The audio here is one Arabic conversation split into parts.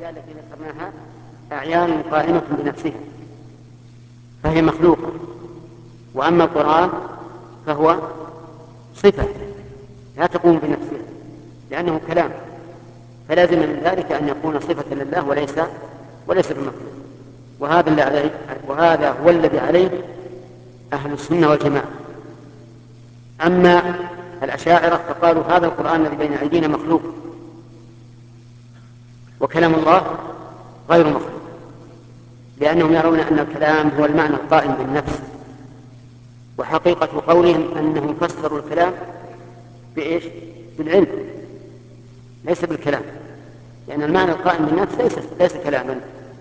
الأشياء التي ذكرناها أعيان قائمة بنفسها فهي مخلوقة، وأما القرآن فهو صفة لا تقوم بنفسها لأنه كلام، فلازم من ذلك أن يكون صفة لله وليس بمخلوق. وهذا هو الذي عليه أهل السنة والجماعة. أما الأشاعرة فقالوا هذا القرآن الذي بين أيدينا مخلوق، وكلام الله غير مخلوق، لأنهم يرون أن الكلام هو المعنى القائم بالنفس، وحقيقة قولهم أنهم فسروا الكلام بإيش؟ بالعلم ليس بالكلام، لأن المعنى القائم بالنفس ليس كلاما.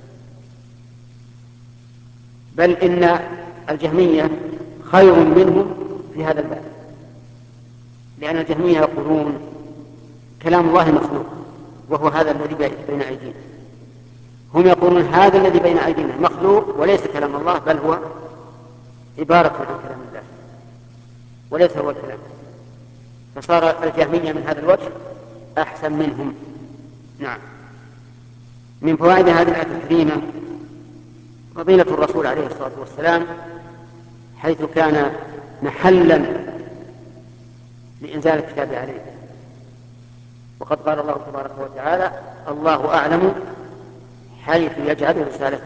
بل إن الجهمية خير منهم في هذا الباب، لأن الجهمية يقولون كلام الله مخلوق وهو هذا الذي بين أيدينا، هم يقولون هذا الذي بين أيدينا مخلوق وليس كلام الله، بل هو عبارة عن كلام الله وليس هو الكلام. فصار الجهمية من هذا الوجه أحسن منهم. نعم. من فوائد هذه الآية الكريمة فضيلة الرسول عليه الصلاة والسلام، حيث كان محلا لإنزال الكتاب عليه، وقد قال الله تبارك وتعالى الله أعلم حيث يجعل رسالته.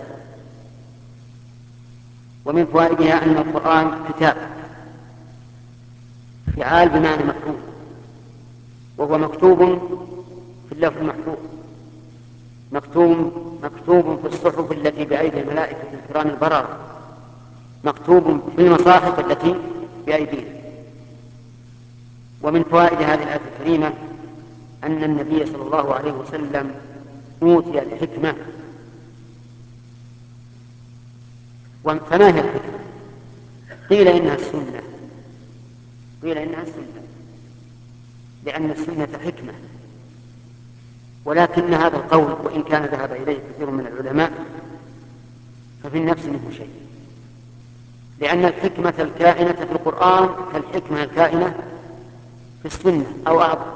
ومن فوائدها أن القرآن كتاب فعال بمعنى مكتوب، وهو مكتوب في اللوح المحفوظ، مكتوب في الصحف التي بأيدي الملائكة الكرام البررة، مكتوب في المصاحف التي بأيدينا. ومن فوائد هذه الآية الكريمة أن النبي صلى الله عليه وسلم أوتي الحكمة. فما هي الحكمة؟ قيل إنها السنة، لأن السنة حكمة، ولكن هذا القول وإن كان ذهب إليه كثير من العلماء ففي النفس منه شيء، لأن الحكمة الكائنة في القرآن كالحكمة الكائنة في السنة أو أعظم.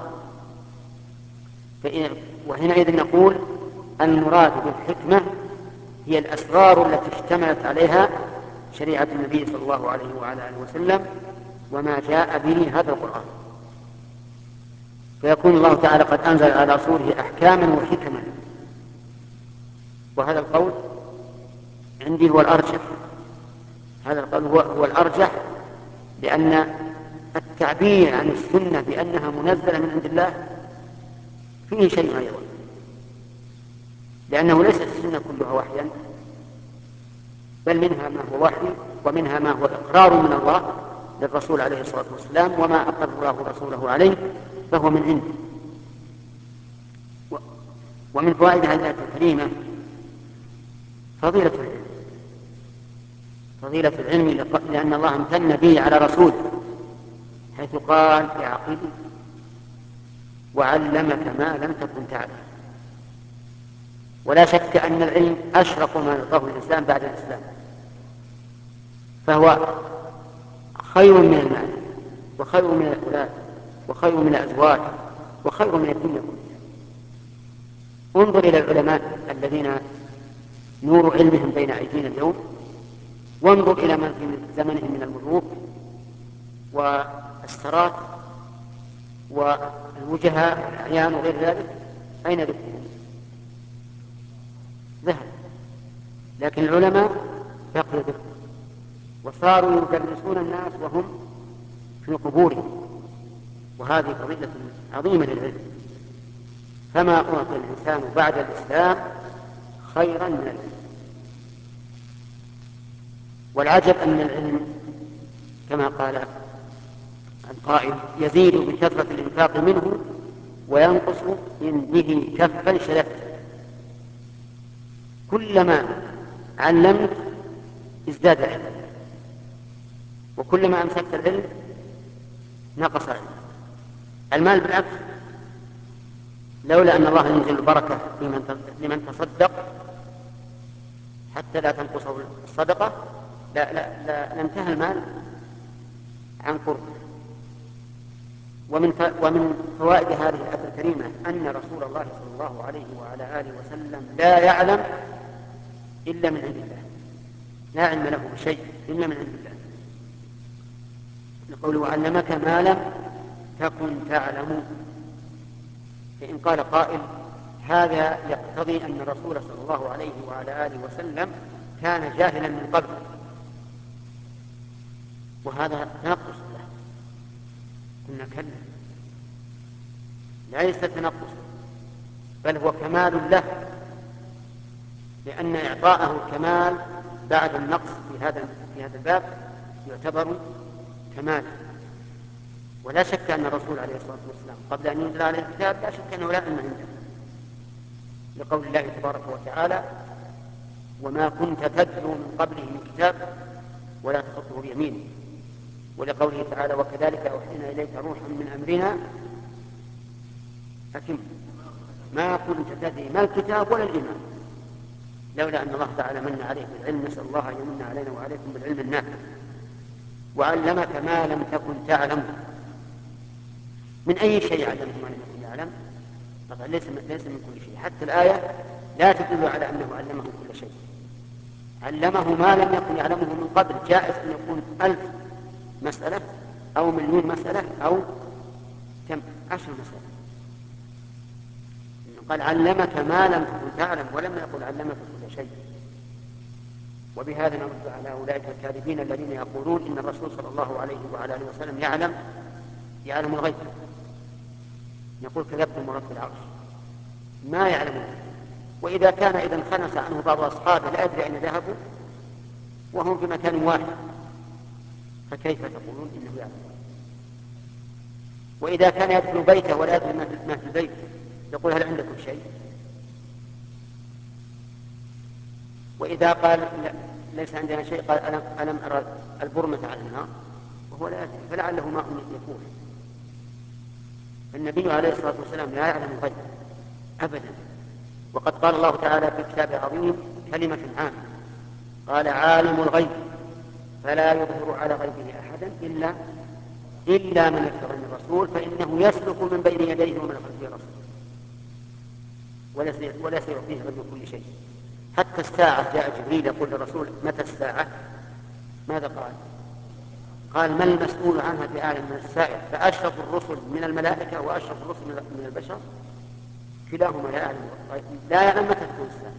وحينئذ نقول المراد بالحكمة هي الأسرار التي اشتملت عليها شريعة النبي صلى الله عليه وعلى آله وسلم وما جاء به هذا القرآن، فيكون الله تعالى قد أنزل على رسوله أحكاما وحكما. وهذا القول عندي هو الأرجح، هذا القول هو الأرجح، لأن التعبير عن السنة بأنها منزلة من عند الله فيه شيء أيضا، لأنه ليست السنة كلها وحيا، بل منها ما هو وحي ومنها ما هو إقرار من الله للرسول عليه الصلاة والسلام، وما أقر الله رسوله عليه فهو من عنده. ومن فوائد هذه الآية الكريمة فضيلة العلم لأن الله امتن به على رسوله حيث قال يعقل وعلمك ما لم تكن تعلم. ولا شك أن العلم أشرف ما يعطاه الإنسان بعد الإسلام، فهو خير من المال وخير من الأولاد وخير من الأزواج وخير من الدنيا كلها. انظر إلى العلماء الذين نور علمهم بين أيدينا اليوم، وانظر إلى من في زمنهم من الملوك والسراة والوجهاء والأعيان وغير ذلك، أين ذكرهم؟ ذهب. لكن العلماء بقي ذكر، وصاروا يدرسون الناس وهم في قبورهم، وهذه فضيلة عظيمة للعلم. فما أعطي الإنسان بعد الإسلام خيرا من العلم. والعجب أن العلم كما قال القائل يزيد بكثرة الإنفاق منه وينقص إن به كفا شلفت. كلما علمت ازداد علما، وكلما أمسكت العلم نقص علم. المال بالعكس، لولا أن الله ينزل البركة لمن تصدق حتى لا تنقصه الصدقة لانتهى المال عن قرب. ومن فوائد هذه الآية الكريمة أن رسول الله صلى الله عليه وعلى آله وسلم لا يعلم إلا من عند الله، لا علم له بشيء إلا من عند الله، لقوله وعلمك ما لم تكن تعلم. فإن قال قائل هذا يقتضي أن الرسول صلى الله عليه وعلى آله وسلم كان جاهلا من قبل، وهذا تنقص له. قلنا كلا، ليس تنقص، بل هو كمال له، لأن إعطاءه الكمال بعد النقص في هذا الباب يعتبر كمالا. ولا شك أن الرسول عليه الصلاة والسلام قبل أن ينزل عليه الكتاب لا شك أنه لا علم عنده، لقول الله تبارك وتعالى وما كنت تتلو من قبله من كتاب ولا تخطه بيمينه، ولقوله تعالى وكذلك أوحينا إليك روحا من أمرنا أتم ما كنت تدري ما الكتاب ولا الإيمان لولا أن الله تعالى من عليه بالعلم، نسأل الله أن يمن علينا وعليكم بالعلم النافع. وعلمك ما لم تكن تعلم، من أي شيء علمه ما لم يكن يعلم؟ طبعا ليس من كل شيء، حتى الآية لا تدل على أنه علمه كل شيء، علمه ما لم يكن يعلمه من قبل. جائز أن يكون 1000 مسألة أو 1,000,000 مسألة أو 10 مسألة. قال علمك ما لم تكن تعلم ولم يقل علمك كل شيء. وبهذا نرد على أولئك الكاذبين الذين يقولون إن الرسول صلى الله عليه وعلى آله وسلم يعلم الغيب. يقول كذبتم ورب العرش، ما يعلم. وإذا كان إذا انخنس عنه بعض أصحابه لا يدري أين ذهبوا وهم في مكان واحد، فكيف تقولون إنه يعلم؟ وإذا كان يدخل بيته ولا يدري ما في البيت يقول هل عندكم شيء؟ وإذا قال ليس عندنا شيء قال ألم أرى البرمة على النار وهو لا يدري، فلعله ماء يكون. النبي عليه الصلاة والسلام لا يعلم الغيب أبدا. وقد قال الله تعالى في كتاب عظيم كلمة عامة، قال عالم الغيب فلا يظهر على غيبه أحدا إلا من ارتضى من الرسول فإنه يسلك من بين يديه ومن خلفه رسول ولا سيعطيه غير كل شيء. حتى الساعة جاء جبريل يقول للرسول متى الساعة؟ ماذا قال ما المسؤول عنها بأعلم من السائل. فأشرف الرسل من الملائكة وأشرف الرسل من البشر كلاهما لا يعلم متى تكون الساعة.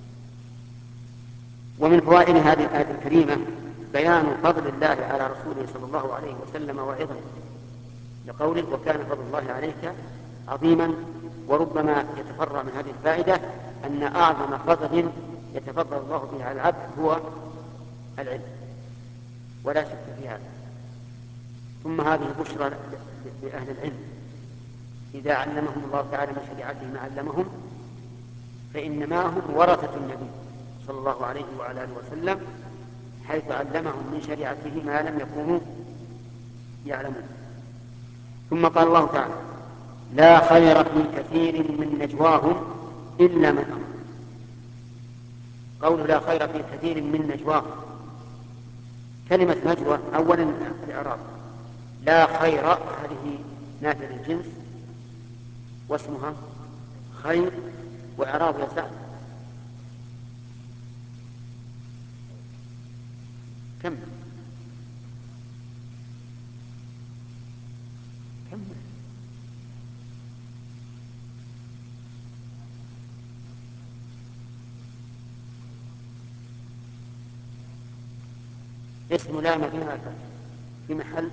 ومن فوائد هذه الآية الكريمة بيان فضل الله على رسوله صلى الله عليه وسلم وعظمه، لقوله وكان فضل الله عليك عظيما. وربما يتفرع من هذه الفائدة أن أعظم فضل يتفضل الله به على العبد هو العلم، ولا شك في هذا. ثم هذه بشرى لأهل العلم، إذا علمهم الله تعالى من شريعته ما علمهم فإنما هم ورثة النبي صلى الله عليه وعلى آله وسلم، حيث علمهم من شريعته ما لم يكونوا يعلمون. ثم قال الله تعالى لا خير في كثير من نجواهم إلا من أمر. قول لا خير في كثير من نجواهم، كلمة نجوى أولا الإعراب لا خير هذه نافية للجنس واسمها خير وإعراب يسع. كم اسم لا مبني على الفتح في محل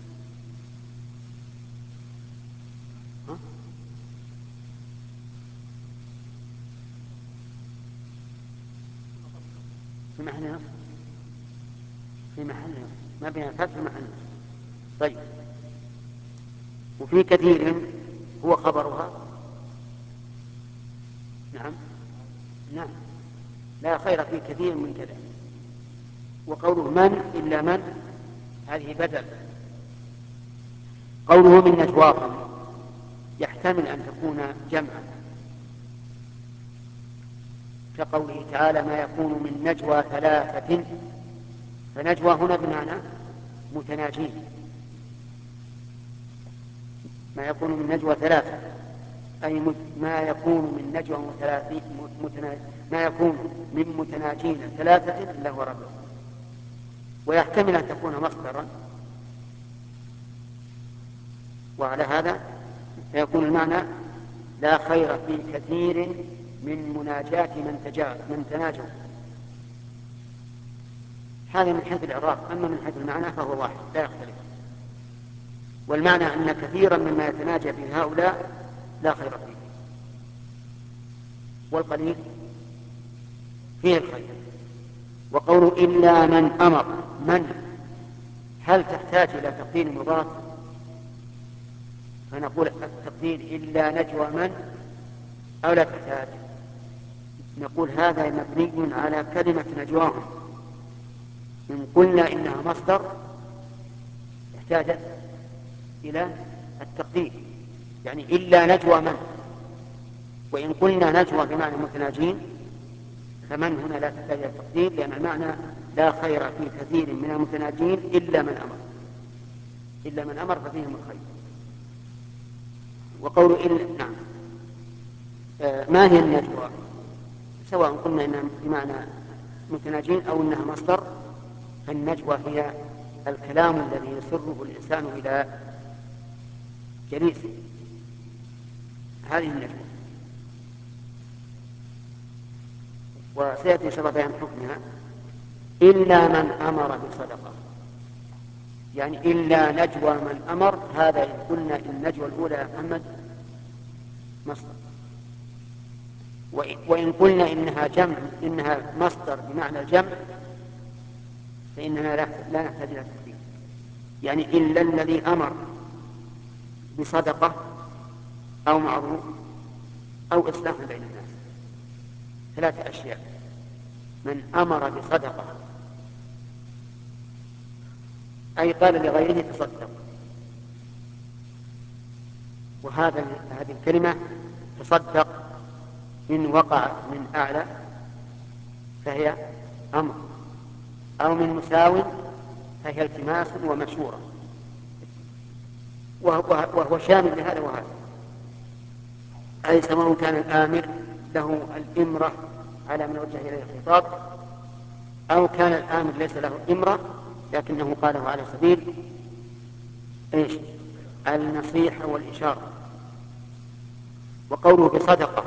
في محل نصب، في محل مبني على الفتح في محل نصب. طيب وفي كثير هو خبرها. نعم لا خير في كثير من كذا. وقوله من إلا من هذه بدل. قوله من نجواهم يحتمل أن تكون جمعا، كقوله تعالى ما يكون من نجوى ثلاثة، فنجوى هنا بمعنى متناجين. ما يكون من نجوى ثلاثة، أي ما يكون من نجوى ما يكون من متناجين ثلاثة إلا هو رابعهم. ويحتمل أن تكون مصدرا، وعلى هذا فيكون المعنى لا خير في كثير من مناجاة من تناجوا. هذا من حيث الإعراب، أما من حيث المعنى فهو واحد لا يختلف. والمعنى أن كثيرا مما يتناجى به هؤلاء لا خير فيه، والقليل فيه الخير. وقول إلا من أمر، من هل تحتاج إلى تقدير مضاف؟ فنقول التقدير إلا نجوى من أو لا تحتاج؟ نقول هذا مبني على كلمة نجواهم. إن قلنا إنها مصدر احتاجت إلى التقدير، يعني إلا نجوى من. وإن قلنا نجوى بمعنى متناجين فمن هنا لا تحتاج إلى التقدير، لأن المعنى لا خير في كثير من المتناجين إلا من أمر، إلا من أمر ففيهم الخير. وقول إلا نعم. ما هي النجوى؟ سواء قلنا إنها بمعنى متناجين أو إنها مصدر، فالنجوى هي الكلام الذي يسره الإنسان إلى جليسه، هذه النجوى. وسيأتي إن شاء الله بيان حكمها. إلا من أمر بصدقة، يعني إلا نجوى من أمر. هذا إن قلنا النجوى الأولى يا محمد مصدر، وإن قلنا إنها جمع، إنها مصدر بمعنى الجمع، فإننا لا نحتاج إلى تفصيل. يعني إلا الذي أمر بصدقة أو معروف أو إصلاح بين الناس، ثلاثة أشياء: من أمر بصدقة أي قال لغيره تصدق، وهذه الكلمة تصدق إن وقعت من أعلى فهي أمر، أو من مساو فهي التماس ومشورة، وهو شامل لهذا وهذا. أي سواء كان الآمر له الإمرة على من وجه إليه الخطاب، أو كان الآمر ليس له إمرة لكنه قاله على سبيل النصيحة والإشارة. وقوله بصدقة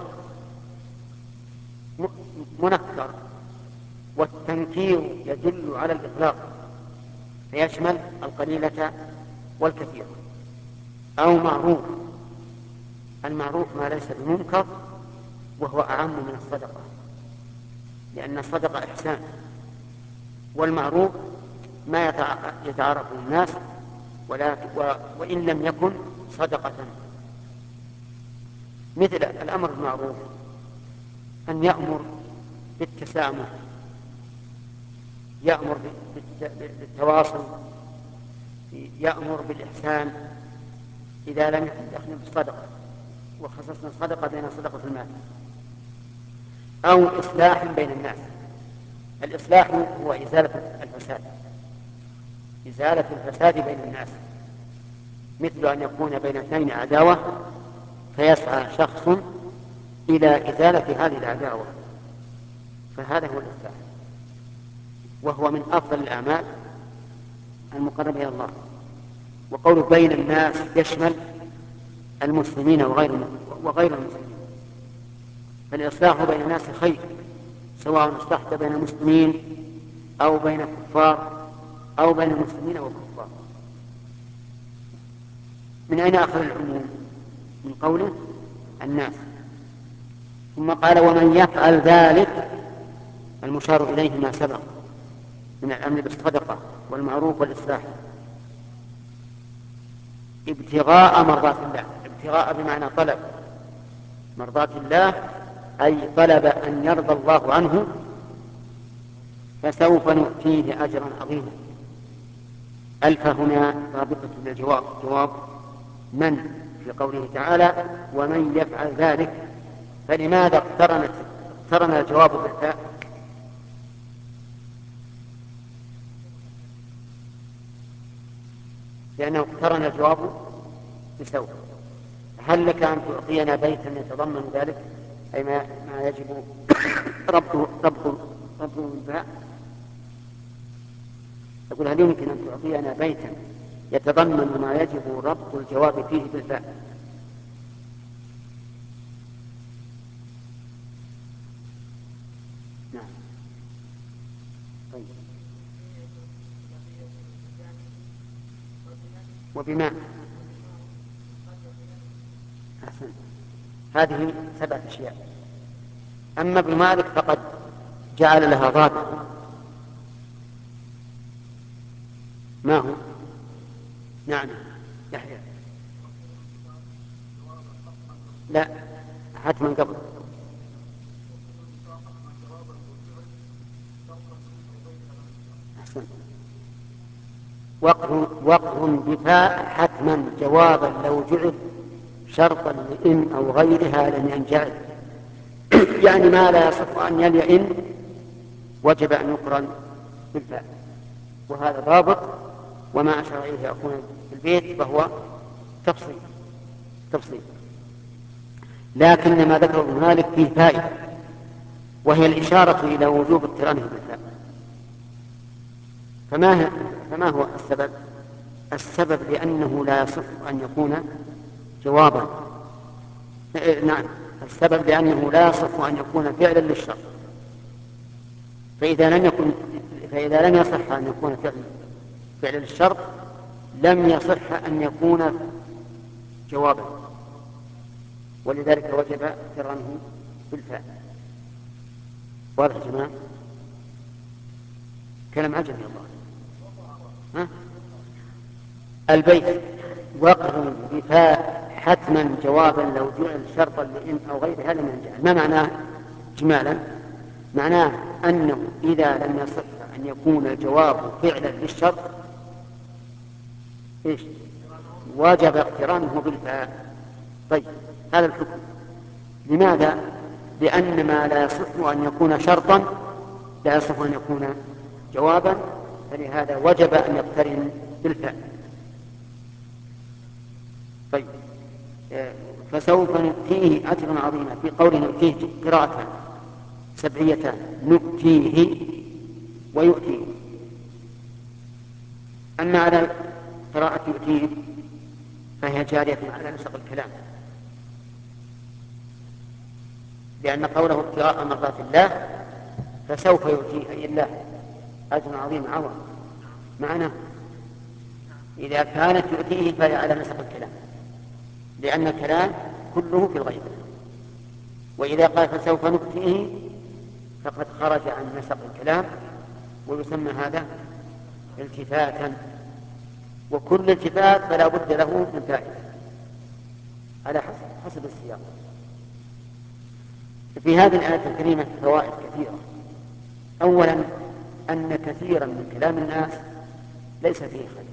منكر، والتنكير يدل على الإطلاق فيشمل القليلة والكثير. أو معروف، المعروف ما ليس بمنكر وهو أعم من الصدقة، لأن الصدقة إحسان، والمعروف ما يتعارف الناس وإن لم يكن صدقة. مثل الأمر بالمعروف أن يأمر بالتسامح، يأمر بالتواصل، يأمر بالإحسان إذا لم يكن دخل بالصدقة، وخصصنا الصدقة بين صدقة المال. أو إصلاح بين الناس، الإصلاح هو إزالة الفساد، إزالة الفساد بين الناس، مثل أن يكون بين اثنين عداوة فيسعى شخص إلى إزالة هذه العداوة، فهذا هو الإصلاح، وهو من أفضل الأعمال المقربة إلى الله. وقول بين الناس يشمل المسلمين وغير المسلمين، فالإصلاح بين الناس خير، سواء اصلحت بين المسلمين أو بين الكفار أو بين المسلمين والكفار. من أين أخذ العموم؟ من قوله الناس. ثم قال ومن يفعل ذلك، المشار إليه ما سبق من الأمر بالصدقة والمعروف والإصلاح ابتغاء مرضات الله. ابتغاء بمعنى طلب مرضات الله، أي طلب أن يرضى الله عنه، فسوف نؤتيه أجرا عظيما. ألف هنا رابطة للجواب، جواب من في قوله تعالى ومن يفعل ذلك. فلماذا اقترن الجواب بالفاء؟ لأنه اقترن الجواب بسوف، هل لك أن تعطينا بيتا يتضمن ذلك، أي ما يجب ربطه بالباء؟ يقول هل يمكن أن تعطينا بيتا يتضمن ما يجب ربط الجواب فيه بالباء؟ نعم. طيب. وبما أحسن، هذه 7 أشياء. أما ابن مالك فقد جعل لها ضابط. ما هو؟ نعم يحيى. لا، حتما قبل. أحسن. وقر بفاء حتما جوابا لو جعل شرطا لإن أو غيرها لم ينجعل. يعني ما لا يصح أن يلي إن وجب أن يقرن بالفاء، وهذا ضابط. وما أشار إليه أخونا في البيت فهو تفصيل. لكن ما ذكره ابن مالك فيه فائدة، وهي الإشارة إلى وجوب اقترانه بالفاء. فما هو السبب؟ السبب لأنه لا يصح أن يكون جوابا. نعم، السبب لأنه لا يصح أن يكون فعلا للشرط. فإذا لم يصح أن يكون فعلا للشرط لم يصح أن يكون جوابا، ولذلك وجب اقترانه بالفاء. واضح يا جماعة؟ كلام عجب يا الله. ها؟ البيت وقر بفاء حتما جوابا لو جعل شرطا لإن أو غيرها لم ينجعل. ما معناه إجمالا؟ معناه أنه إذا لم يصح أن يكون الجواب فعلا للشرط وجب اقترانه بالفاء. طيب، هذا الحكم. لماذا؟ لأن ما لا يصح أن يكون شرطا لا يصح أن يكون جوابا، فلهذا وجب أن يقترن بالفاء. طيب، فسوف نؤتيه أجرا عظيما. في قوله نؤتيه قراءتان سبعيتان، نؤتيه ويؤتيه. أما على قراءة يؤتيه فهي جارية على نسق الكلام، لأن قوله ابتغاء مرضات الله فسوف يؤتيه أي الله أجر عظيم عظيم معناه. إذا كانت يؤتيه فهي على نسق الكلام، لأن الكلام كله في الغيب. وإذا قال فسوف نؤتيه فقد خرج عن نسق الكلام، ويسمى هذا التفاتا. وكل التفات فلا بد له من فائدة على حسب السياق. في هذه الآية الكريمة فوائد كثيرة. أولا، أن كثيرا من كلام الناس ليس فيه خير،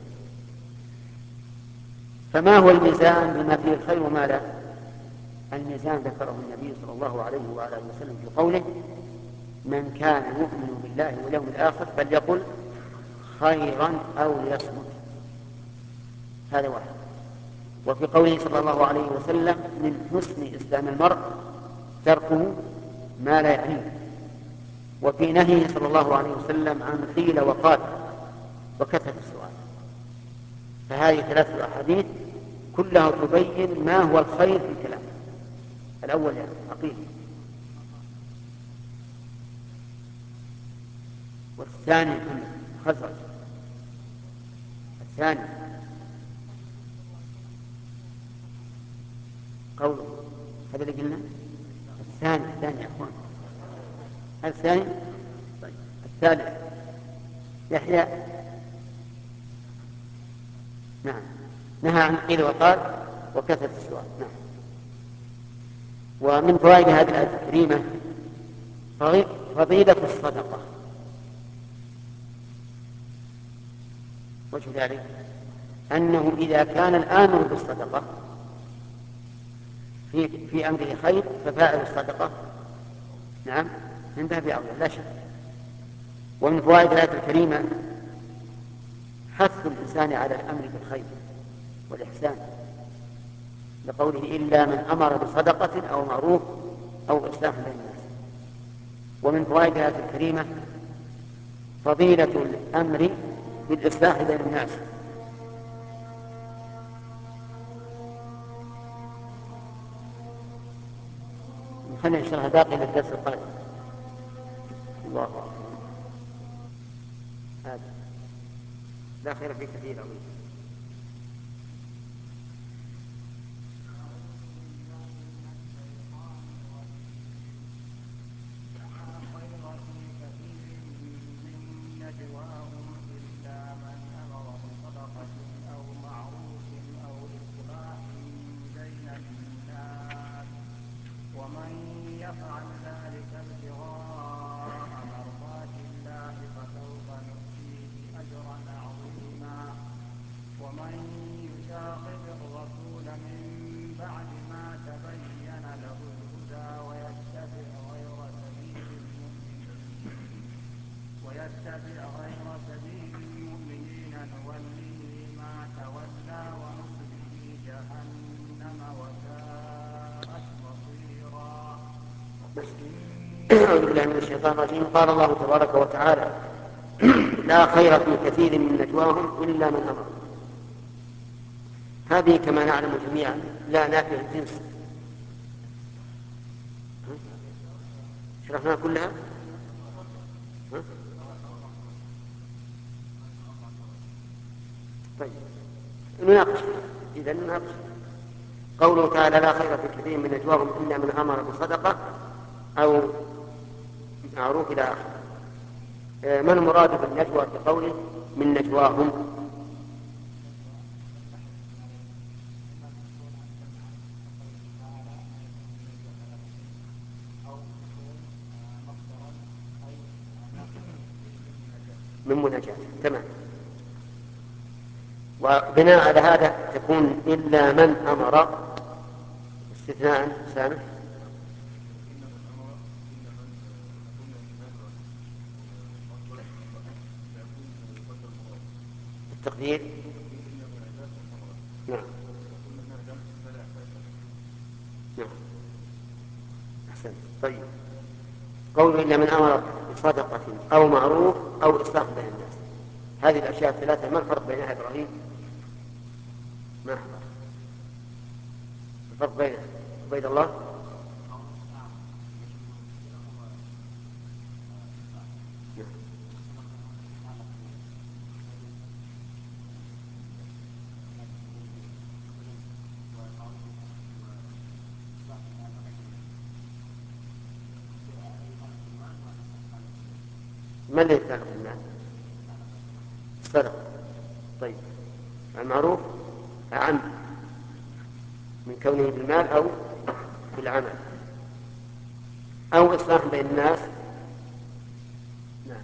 فما هو الميزان بما فيه الخير وما لا؟ الميزان ذكره النبي صلى الله عليه وعلى اله وسلم في قوله من كان يؤمن بالله واليوم الآخر فليقل خيرا أو ليصمت. هذا واحد. وفي قوله صلى الله عليه وسلم من حسن إسلام المرء تركه ما لا يعنيه. وفي نهيه صلى الله عليه وسلم عن قيل وقال وكثرة السؤال. فهذه 3 أحاديث كلها تبين ما هو الخير في الكلام. الأول يعني عقيل، والثاني خزرج، الثاني قوله هذا اللي قلنا. الثاني يا أخوان، الثاني. طيب، الثالث يحيى. نعم، نهى عن قيل وقال وكثرة السؤال. نعم. ومن فوائد هذه الآية الكريمة فضيلة الصدقة. وجه ذلك أنه إذا كان الآمر بالصدقة في أمره خير ففاعل الصدقة نعم من باب أولى لا شك. ومن فوائد الآية الكريمة حث الإنسان على الأمر بالخير والإحسان، لقوله إلا من أمر بصدقة أو معروف أو إصلاح بين الناس. ومن فوائد الآية الكريمة فضيلة الأمر بالإصلاح بين الناس. خلينا نشرح باقي للدرس القادم. الله أكبر. هذا لا خير في كثير عظيم. ومن يفعل ذلك ابتغاء مرضات الله فسوف نؤتيه أجرا عظيما. ومن يشاقق الرسول من بعد ما تبين له الهدى ويتبع غير سبيل المؤمنين نوله ما تولى ونصله جهنم وساءت مصيرا. أعوذ بالله من الشيطان الرجيم. قال الله تبارك وتعالى لا خير في كثير من نجواهم إلا من أمر. هذه كما نعلم جميعا لا نافية الجنس. شرحناها كلها. طيب نناقش إذا نناقش. قوله تعالى لا خير في كثير من نجواهم إلا من أمر بصدقة أو معروف إلى آخره. ما المراد بالنجوى بقوله من نجواهم؟ من مناجاة. تمام. وبناء على هذا تكون إلا من أمر استثناء سامح التقدير. نعم نعم أحسنت. طيب قول إلا من أمر بصدقة أو معروف أو إصلاح بين الناس، هذه الأشياء الثلاثة ما الفرق بينها إبراهيم؟ ما أحضر الفرق بينها عبيد الله؟ ما الذي يتعلق بالمال؟ الصدقة. طيب المعروف أعم من كونه بالمال أو بالعمل أو إصلاح بين الناس. نعم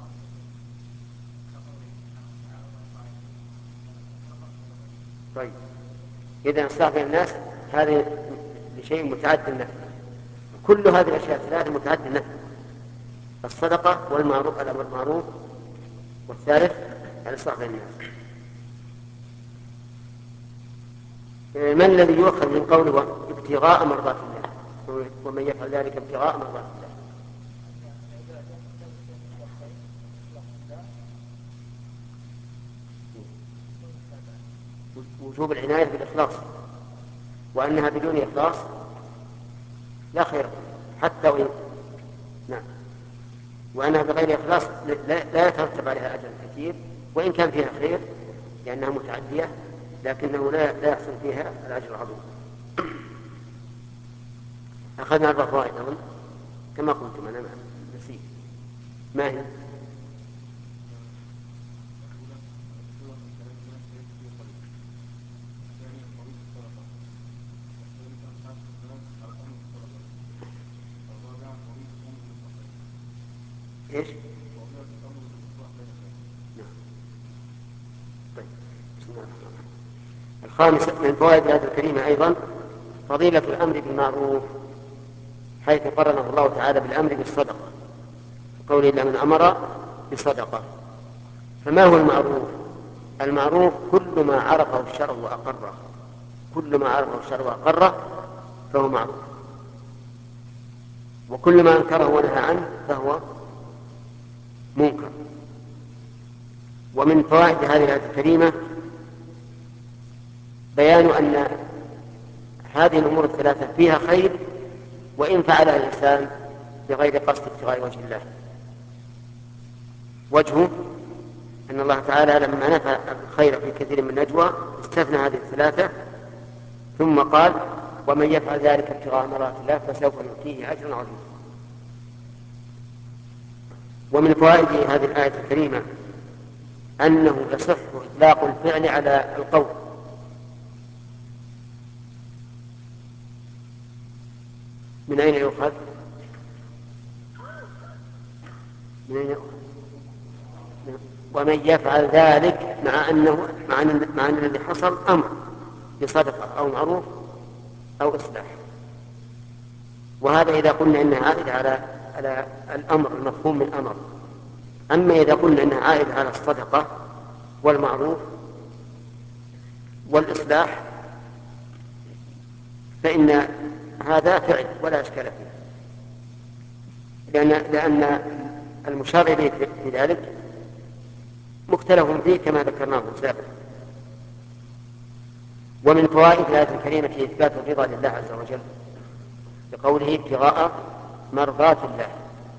طيب إذا إصلاح بين الناس هذه لشيء متعدد النفع. كل هذه الأشياء الثلاثة متعدد النفع: الصدقة والمعروف الأمر بالمعروف والثالث الإصلاح بين الناس. ما الذي يؤخذ من قوله ابتغاء مرضات الله؟ ومن يفعل ذلك ابتغاء مرضات الله. وجوب العناية بالإخلاص، وأنها بدون إخلاص لا خير حتى وإن نعم، وأنها بغير إخلاص لا يترتب عليها أجر كثير وإن كان فيها خير لأنها متعدية، لكنه لا يحصل فيها الأجر العظيم. أخذنا 4 فوائد أظن كما قلتم، أنا نسيت. ما هي؟ إيش؟ نعم. طيب. بسم الله الرحمن الرحيم. الخامس من فوائد الآية الكريمة أيضا فضيلة الأمر بالمعروف، حيث قرنه الله تعالى بالأمر بالصدقة قوله إلا من أمر بصدقة. فما هو المعروف؟ المعروف كل ما عرفه الشرع وأقره، كل ما عرفه الشرع وأقره فهو معروف، وكل ما أنكره ونهى عنه فهو منكر. ومن فوائد هذه الآية الكريمة بيان أن هذه الأمور الثلاثة فيها خير وإن فعلها الإنسان بغير قصد ابتغاء وجه الله. وجهه أن الله تعالى لما نفى الخير في كثير من النجوى استثنى هذه الثلاثة ثم قال ومن يفعل ذلك ابتغاء مرضات الله فسوف نؤتيه أجرا عظيما. ومن فوائد هذه الآية الكريمة أنه يصح إطلاق الفعل على القول، من أين يؤخذ؟ ومن يفعل ذلك مع أن الذي حصل أمر بصدقة أو معروف أو إصلاح، وهذا إذا قلنا إنها عائدة على الأمر المفهوم من أمر. أما إذا قلنا إنها عائدة على الصدقة والمعروف والإصلاح فإن هذا فعل ولا إشكال فيه، لأن المشار إليه في ذلك مختلف فيه كما ذكرناه سابقا. ومن فوائد الآية الكريمة إثبات الرضا لله عز وجل بقوله ابتغاء مرضات الله.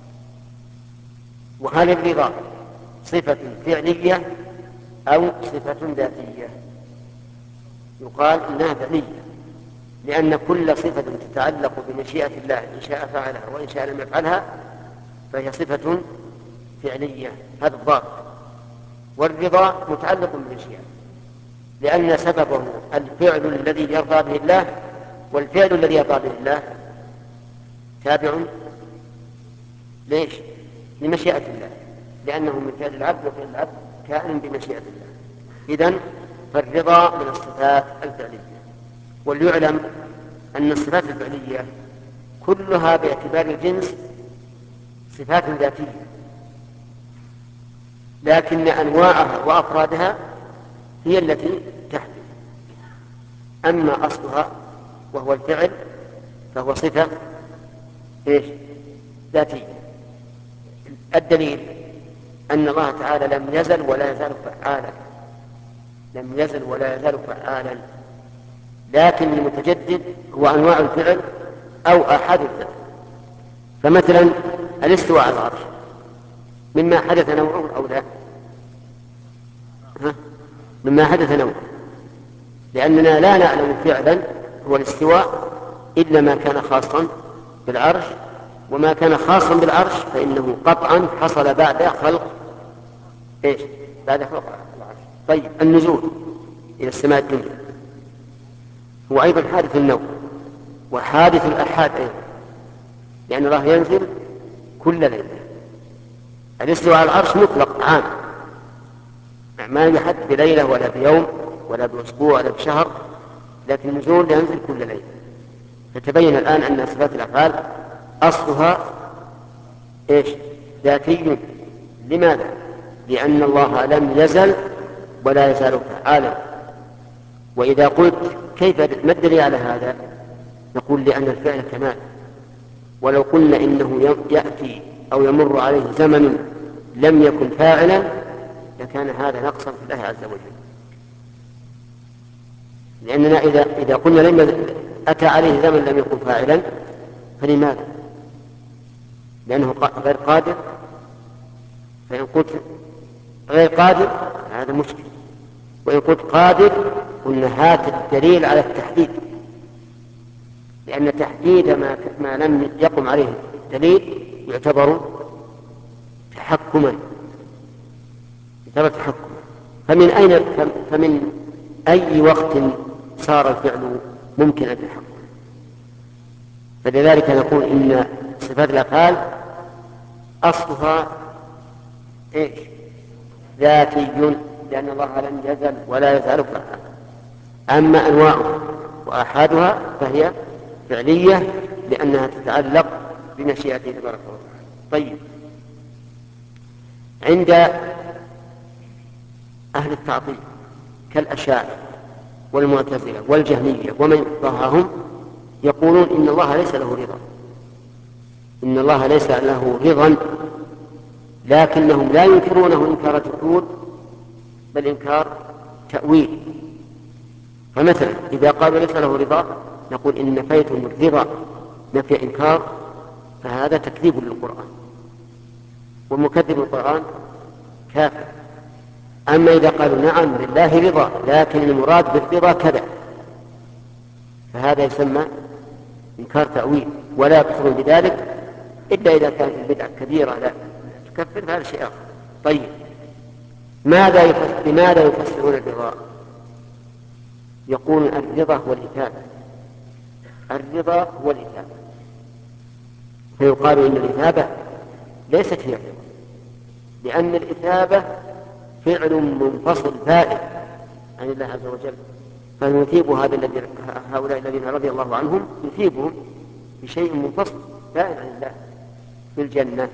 وهل الرضا صفة فعلية أو صفة ذاتية؟ يقال إنها فعلية، لأن كل صفة تتعلق بمشيئة الله إن شاء فعلها وإن شاء لم يفعلها فهي صفة فعلية، هذا الضابط. والرضا متعلق بالمشيئة لأن سببه الفعل الذي يرضى به الله، والفعل الذي يرضى به الله تابع ليش؟ لمشيئة الله، لأنه من فعل العبد وفعل العبد كائن بمشيئة الله. إذن فالرضا من الصفات الفعلية. وليعلم أن الصفات الفعلية كلها باعتبار الجنس صفات ذاتية، لكن أنواعها وأفرادها هي التي تحدث. أما أصلها وهو الفعل فهو صفة ذاتية. الدليل أن الله تعالى لم يزل ولا يزال فعالا، لم يزل ولا يزال فعالا، لكن المتجدد هو أنواع الفعل أو أحد الفعل. فمثلا الاستواء على العرش مما حدث نوعه أو لا؟ مما حدث نوعه، لأننا لا نعلم فعلا هو الاستواء إلا ما كان خاصا بالعرش، وما كان خاصا بالعرش فإنه قطعا حصل بعد خلق بعد خلق العرش. طيب النزول إلى السماء الدنيا هو أيضا حادث النوع وحادث الأحاد أيضا، لأن الله ينزل كل ليلة. الاستواء على العرش مطلق عام، ما يحد بليلة ولا بيوم ولا بأسبوع ولا بشهر، لكن النزول ينزل كل ليلة. فتبين الآن أن صفات الأفعال أصلها ذاتي. لماذا؟ لأن الله لم يزل ولا يزال فعالا. وإذا قلت كيف ما الدليل على هذا؟ نقول لأن الفعل كمال، ولو قلنا إنه يأتي أو يمر عليه زمن لم يكن فاعلا لكان هذا نقصا في الله عز وجل. لأننا إذا قلنا لم أتى عليه زمن لم يكن فاعلا فلماذا؟ لأنه غير قادر. فإن قلت غير قادر هذا مشكل، وإن قلت قادر قلنا هذا الدليل على التحديد، لأن تحديد ما لم يقم عليه الدليل يعتبر تحكما. فمن أي وقت صار الفعل ممكن التحكم؟ فلذلك نقول إن صفات الأفعال أصلها ذاتي، لأن الله لم يزل ولا يزال فعالا. أما أنواعها وآحادها فهي فعلية لأنها تتعلق بمشيئته تبارك وتعالى. طيب، عند أهل التعطيل كالأشاعرة والمعتزلة والجهمية ومن ضاهاهم يقولون إن الله ليس له رضا، إن الله ليس له رضا، لكنهم لا ينكرونه إنكار جحود بل إنكار تأويل. فمثلا إذا قالوا ليس له رضا نقول إن نفيتم الرضا نفي إنكار، فهذا تكذيب للقرآن، ومكذب القرآن كافر. أما إذا قالوا نعم لله رضا لكن المراد بالرضا كذا، فهذا يسمى إنكار تأويل، ولا يكفرون بذلك إلا إذا كانت البدعة كبيرة لا تكفر، فهذا شيء آخر. طيب بماذا يفسرون الرضا؟ يقول الرضا هو الإثابة، الرضا هو الإثابة، فيقال إن الإثابة ليست هي الرضا، لأن الإثابة فعل منفصل فائد عن الله عز وجل، فنثيب هؤلاء الذين رضي الله عنهم نثيبهم بشيء منفصل فائد عن الله بالجنة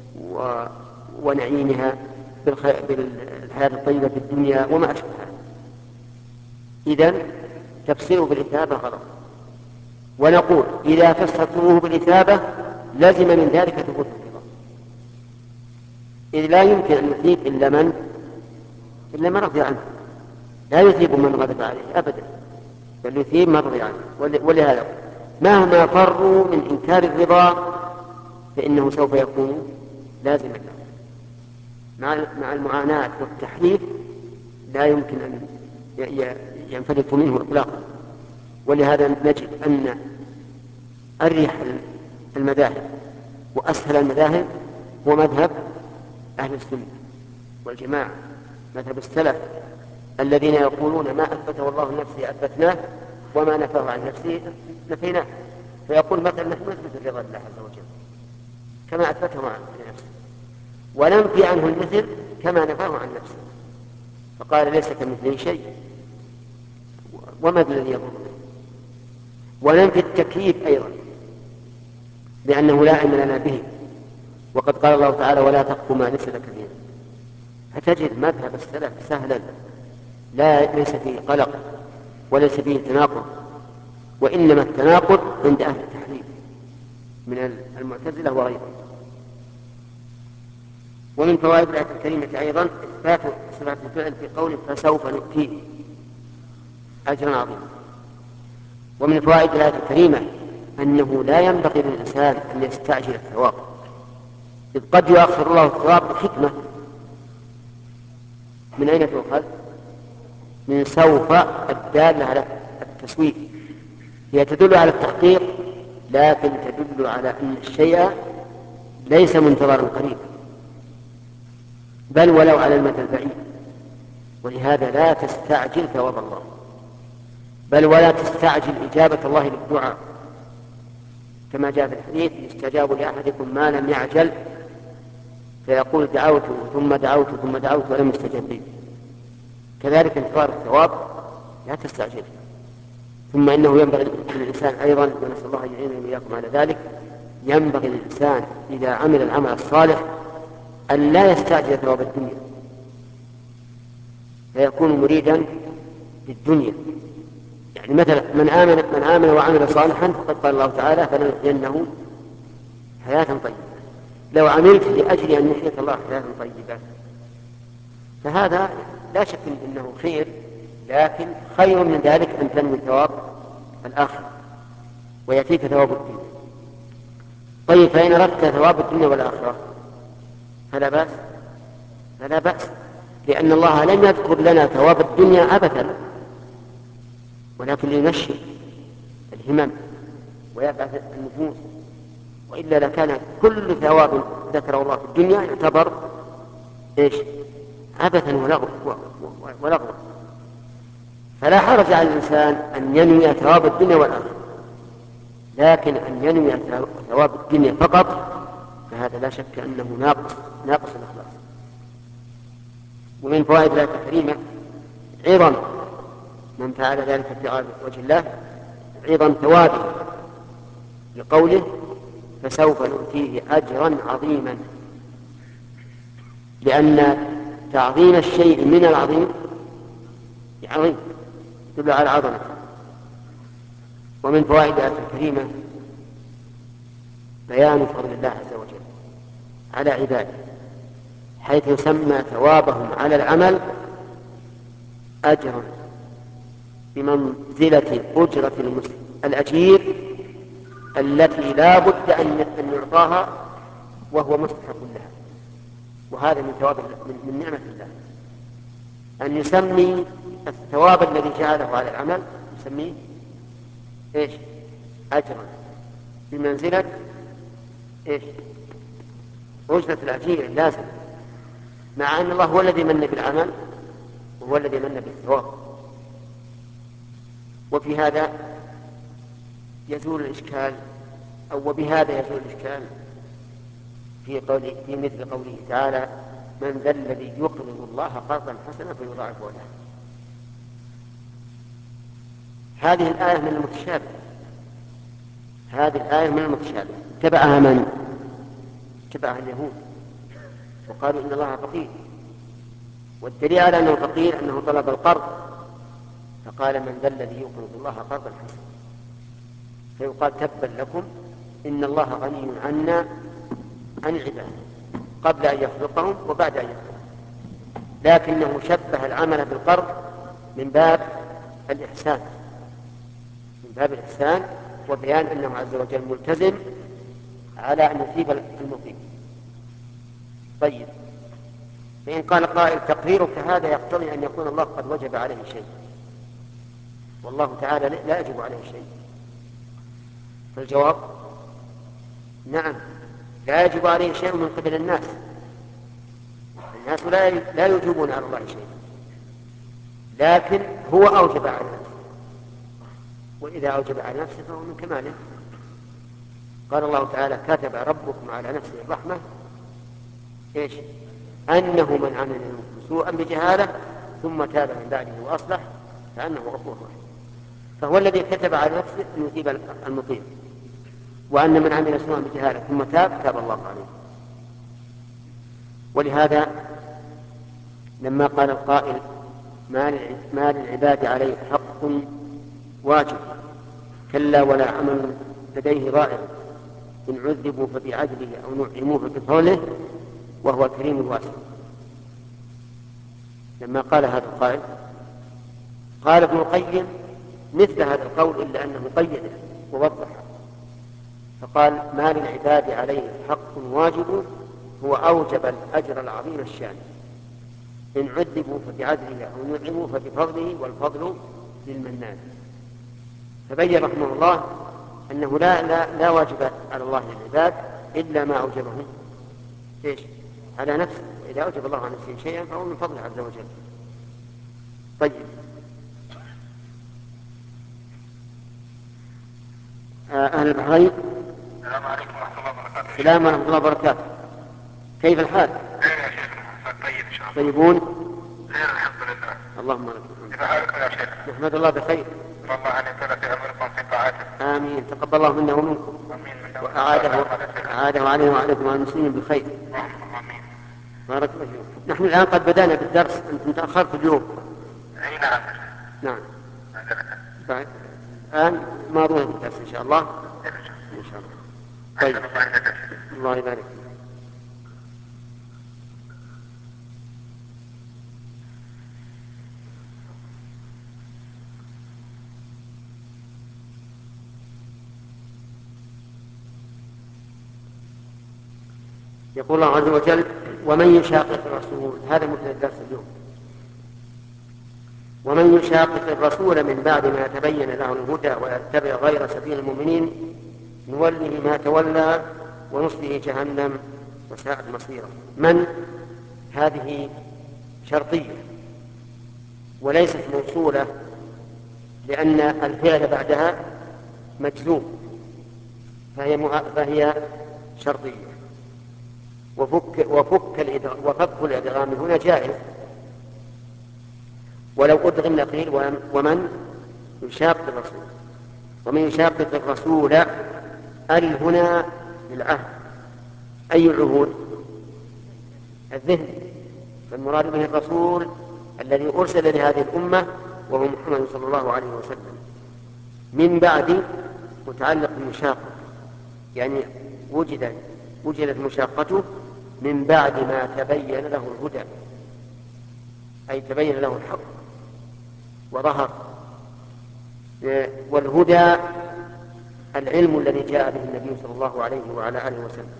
ونعيمها بالحياة الطيبة في الدنيا وما أشبهها. إذن تفسيره بالإثابة غلط، ونقول إذا فسرتموه بالإثابة لازم من ذلك ثبوت الرضا، إذ لا يمكن أن يثيب إلا من رضي عنه، لا يثيب من غضب عليه أبدا، بل يثيب من رضي عنه. ولهذا مهما فروا من إنكار الرضا فإنه سوف يكون لازما له، مع المعاناة والتحريف لا يمكن أن ينفلت منه إطلاقا. ولهذا نجد أن أريح المذاهب وأسهل المذاهب هو مذهب أهل السنة والجماعة، مذهب السلف الذين يقولون ما أثبته الله لنفسه أثبتناه وما نفاه عن نفسه نفيناه. فيقول مثلا نحن نثبت الرضا لله عز وجل كما أثبته لنفسه، وننفي عنه المثل كما نفاه عن نفسه، فقال ليس كمثله شيء وما الذي يضره، وننفي التكييف أيضا لأنه لا علم لنا به، وقد قال الله تعالى ولا تقف ما ليس لك به. فتجد مذهب السلف سهلا ليس فيه قلق وليس فيه تناقض، وإنما التناقض عند أهل التحريف من المعتزلة وغيرهم. ومن فوائد الآية الكريمة أيضا إثبات صفة الفعل في قوله فسوف نؤتيه أجرا عظيما. ومن فوائد الآية الكريمة أنه لا ينبغي للإنسان أن يستعجل الثواب، إذ قد يؤخر الله الثواب بحكمة. من أين تؤخذ؟ من سوف الدالة على التسويف، هي تدل على التحقيق لكن تدل على أن الشيء ليس منتظرا قريبا بل ولو على المدى البعيد. ولهذا لا تستعجل ثواب الله، بل ولا تستعجل إجابة الله للدعاء، كما جاء في الحديث يستجاب لأحدكم ما لم يعجل، فيقول دعوت ثم دعوت ثم دعوت ولم يستجب لي. كذلك انتظار الثواب لا تستعجل. ثم إنه ينبغي للإنسان أيضا، ونسأل الله أن يعيننا وإياكم على ذلك، ينبغي للإنسان إذا عمل العمل الصالح أن لا يستعجل ثواب الدنيا فيكون مريدا للدنيا. يعني مثلا من آمن وعمل صالحا فقد قال الله تعالى فلنحيينه حياة طيبة. لو عملت لأجل أن يحييك الله حياة طيبة فهذا لا شك أنه خير، لكن خير من ذلك أن تنوي ثواب الآخرة ويأتيك ثواب الدنيا. طيب فإن أردت ثواب الدنيا والآخرة فلا بأس، لأن الله لم يذكر لنا ثواب الدنيا أبدا، ولكن لنشر الهمم ويبعث النفوس، وإلا لكان كل ثواب ذكره الله في الدنيا يعتبر عبثا ولغوا. فلا حرج على الإنسان أن ينوي ثواب الدنيا والآخرة، لكن أن ينوي ثواب الدنيا فقط فهذا لا شك أنه ناقص الإخلاص. ومن فوائد الآية الكريمة عظم من فعل ذلك ابتغاء وجه الله، عظم ثوابه لقوله فسوف نؤتيه أجرا عظيما، لأن تعظيم الشيء من العظيم عظيم، تدل على عظمته. ومن فوائد الآية الكريمة بيان فضل الله عز وجل على عباده، حيث يسمى ثوابهم على العمل أجرا بمنزلة أجرة الأجير التي لا بد أن يعطاها وهو مستحق لها. وهذا من ثواب من نعمة الله أن يسمي الثواب الذي جعله على العمل يسميه إيش؟ أجرا بمنزلة إيش؟ أجرة الأجير لازم، مع أن الله هو الذي من بالعمل وهو الذي من بالثواب. وفي هذا يزول الإشكال، أو وبهذا يزول الإشكال في مثل قوله تعالى: من ذا الذي يقرض الله قرضا حسنا فيضاعفه له. هذه الآية من المتشابه، هذه الآية من المتشابه. اتبعها من؟ اتبعها اليهود وقالوا إن الله فقير، والدليل على أنه فقير أنه طلب القرض فقال: من ذا الذي يقرض الله قرضا حسنا. فيقال: تبا لكم إن الله غني عنا عن عباده قبل أن يخلقهم وبعد أن يخلقهم. لكنه شبه العمل بالقرض من باب الإحسان، من باب الإحسان وبيان أنه عز وجل ملتزم على أن يثيب المطيع. طيب، فإن قال قائل: تقريرك هذا يقتضي أن يكون الله قد وجب عليه شيء، والله تعالى لا يجب عليه شيء. فالجواب: نعم، لا يجب عليه شيء من قبل الناس. الناس لا يوجبون على الله شيء، لكن هو أوجب على نفسه، وإذا أوجب على نفسه فهو من كماله. قال الله تعالى: كتب ربكم على نفسه الرحمة إيش؟ أنه من عمل سوءا بجهالة ثم تاب من بعده وأصلح فأنه غفور رحيم. فهو الذي كتب على نفسه أن يثيب المطيع، وأن من عمل سوءا بجهالة ثم تاب الله عليه. ولهذا لما قال القائل: ما للعباد عليه حق واجب كلا ولا عمل لديه ضائع إن عذبوا فبعدله أو نعموا فبفضله وهو الكريم الواسع. لما قال هذا القائل قال ابن القيم مثل هذا القول إلا أنه قيده ووضحه، فقال: ما للعباد عليه حق واجب هو أوجب الأجر العظيم الشان إن عذبوا فبعدله أو نعموا فبفضله والفضل للمنان. فبين رحمه الله أنه لا واجب على الله للعباد إلا ما أوجبه إيش؟ على نفسه، وإذا أوجب الله على نفسه شيئا فهو من فضله عز وجل. طيب، أهل البحرين، السلام عليكم ورحمة الله وبركاته. السلام ورحمة الله وبركاته. كيف الحال؟ خير يا شيخنا. طيب إن شاء الله. طيبون؟ خير الحمد لله. اللهم لك الحمد. كيف حالكم يا شيخ؟ نحمد الله بخير. الله أن يطول في عمركم في طاعته. آمين. تقبل الله منا ومنكم آمين. وأعاده علينا وعليكم وعلى المسلمين بالخير. آمين. بارك الله فيكم. نحن الآن قد بدأنا بالدرس، أنتم تأخرت اليوم. أي نعم. نعم. الآن ماضون بالدرس إن شاء الله. إن شاء الله. طيب. الله يبارك فيك. يقول الله عز وجل: ومن يشاقق الرسول، هذا مثل الدرس اليوم، ومن يشاقق الرسول من بعد ما تبين له الهدى ويتبع غير سبيل المؤمنين نوله ما تولى ونصله جهنم وساءت مصيره. من هذه شرطية وليست موصولة، لأن الفعل بعدها مجزوم، فهي شرطية. وفك الإدغام هنا جائز، ولو أدغم نقيل ومن يشاقق الرسول. ومن يشاقق الرسول هنا للعهد، أي العهود؟ الذهن. فالمراد به الرسول الذي أرسل لهذه الأمة وهو محمد صلى الله عليه وسلم. من بعد متعلق بالمشاقة، يعني وجدت مشاقته من بعد ما تبين له الهدى، أي تبين له الحق وظهر. والهدى العلم الذي جاء به النبي صلى الله عليه وعلى آله وسلم.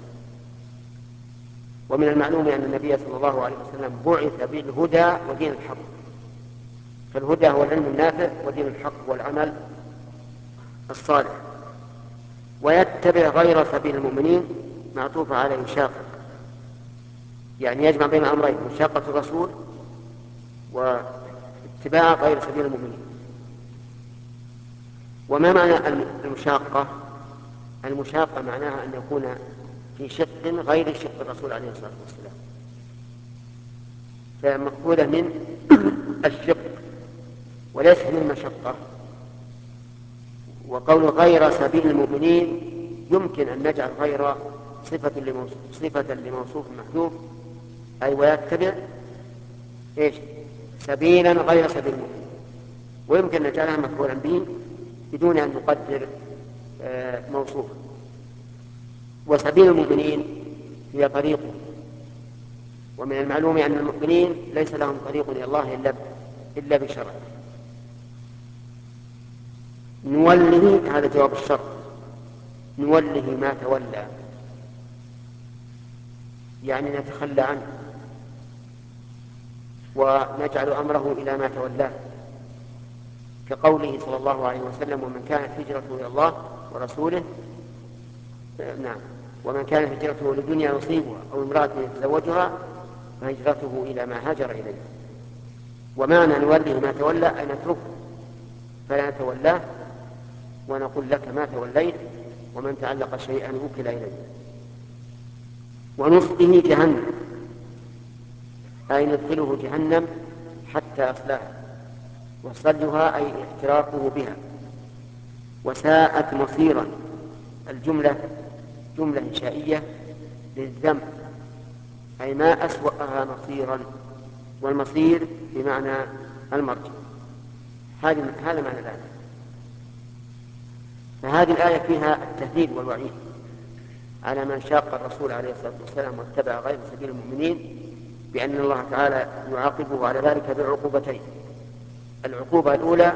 ومن المعلوم أن النبي صلى الله عليه وسلم بعث بالهدى ودين الحق، فالهدى هو العلم النافع، ودين الحق هو العمل الصالح. ويتبع غير سبيل المؤمنين معطوف على يشاقق، يعني يجمع بين أمرين: مشاقة الرسول واتباع غير سبيل المؤمنين. وما معنى المشاقة؟ المشاقة معناها أن يكون في شق غير شق الرسول عليه الصلاة والسلام، فمأخوذة من الشق وليس من المشقة. وقول غير سبيل المؤمنين يمكن أن نجعل غير صفة لموصوف محذوف، أي ويتبع سبيلا غير سبيل المؤمنين، ويمكن أن نجعلها مفعولا به بدون أن نقدر موصوفا. وسبيل المؤمنين هي طريقه، ومن المعلوم أن المؤمنين ليس لهم طريق إلى الله إلا بشرعه. نوله، هذا جواب الشرط، نوله ما تولى، يعني نتخلى عنه ونجعل أمره إلى ما تولاه، كقوله صلى الله عليه وسلم: ومن كانت هجرته إلى الله ورسوله، نعم، ومن كانت هجرته لدنيا يصيبها أو امرأة يتزوجها فهجرته إلى ما هاجر إليه. ومعنى نوله ما تولى أن نتركه فلا نتولاه ونقول لك ما توليت، ومن تعلق شيئا وكل إليه. ونصله جهنم، أي ندخله جهنم حتى يصلاها، وصلها أي احتراقه بها. وساءت مصيرا، الجملة جملة إنشائية للذنب، أي ما أسوأها مصيرا، والمصير بمعنى المرجع. هذا معنى الآية. فهذه الآية فيها التهديد والوعيد على من شاق الرسول عليه الصلاة والسلام واتبع غير سبيل المؤمنين، بأن الله تعالى يعاقبه على ذلك بعقوبتين. العقوبة الأولى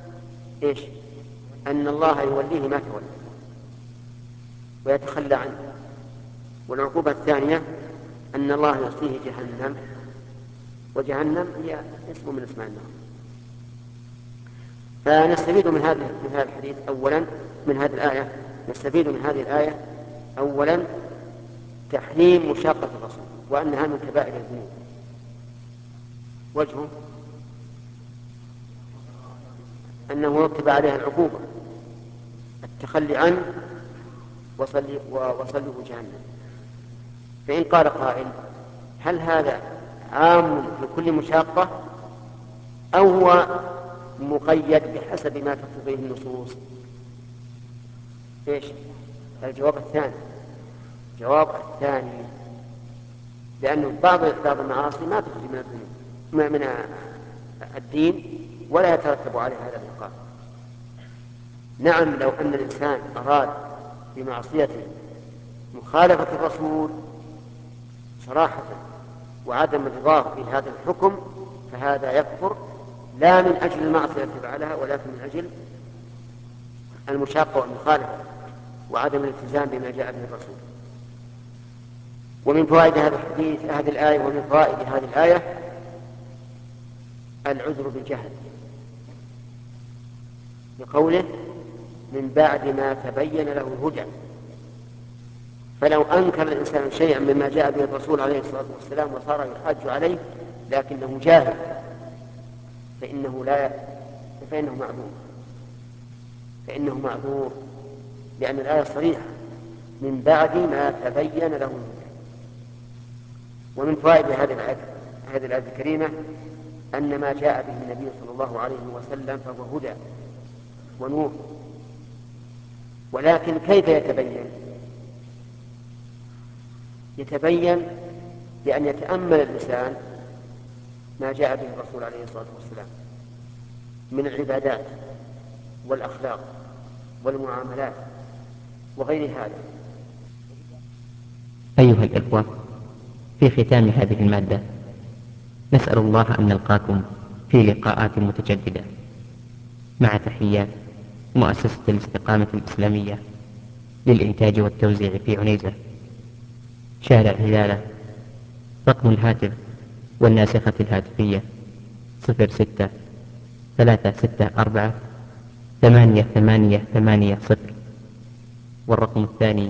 أن الله يوليه ما تولى ويتخلى عنه. والعقوبة الثانية أن الله يصليه جهنم، وجهنم هي اسم من اسماء النار. فنستفيد من هذا الحديث أولا، من هذه الآية نستفيد من هذه الآية أولا تحريم مشاقة الرسول، وأنها من كبائر الذنوب. وجهه أنه يكتب عليها العقوبة، التخلي عنه وصله جهنم. فإن قال قائل: هل هذا عام لكل مشاقة أو هو مقيد بحسب ما تقتضيه النصوص؟ الجواب الثاني. لأن بعض المعاصي ما تخرج من الذنوب من الدين ولا يترتب عليه هذا العقاب. نعم، لو أن الإنسان أراد بمعصيته مخالفة الرسول صراحة وعدم الرضا بهذا الحكم فهذا يكفر، لا من أجل المعصية التي فعلها، ولكن من أجل المشاقة والمخالفة وعدم الالتزام بما جاء به الرسول. ومن فوائد هذا الحديث هذه الآية، ومن فوائد هذه الآية العذر بالجهل، بقوله: من بعد ما تبين له الهدى. فلو أنكر الإنسان شيئا مما جاء به الرسول عليه الصلاة والسلام وصار يحاج عليه لكنه جاهل فإنه معذور، لأن الآية صريحة: من بعد ما تبين له الهدى. ومن فوائد هذه الآية الكريمة أن ما جاء به النبي صلى الله عليه وسلم فهو هدى ونور. ولكن كيف يتبين بأن يتأمل الإنسان ما جاء به الرسول عليه الصلاة والسلام، من العبادات والأخلاق والمعاملات وغير هذا. أيها الإخوة، في ختام هذه المادة نسأل الله أن نلقاكم في لقاءات متجددة، مع تحيات مؤسسة الاستقامة الإسلامية للإنتاج والتوزيع في عنيزة، شارع هلالة. رقم الهاتف والناسخة الهاتفية 06-364-8880، والرقم الثاني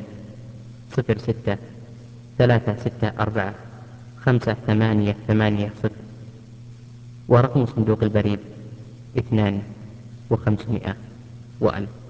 06-364-5880، ورقم صندوق البريد 2500 وألف.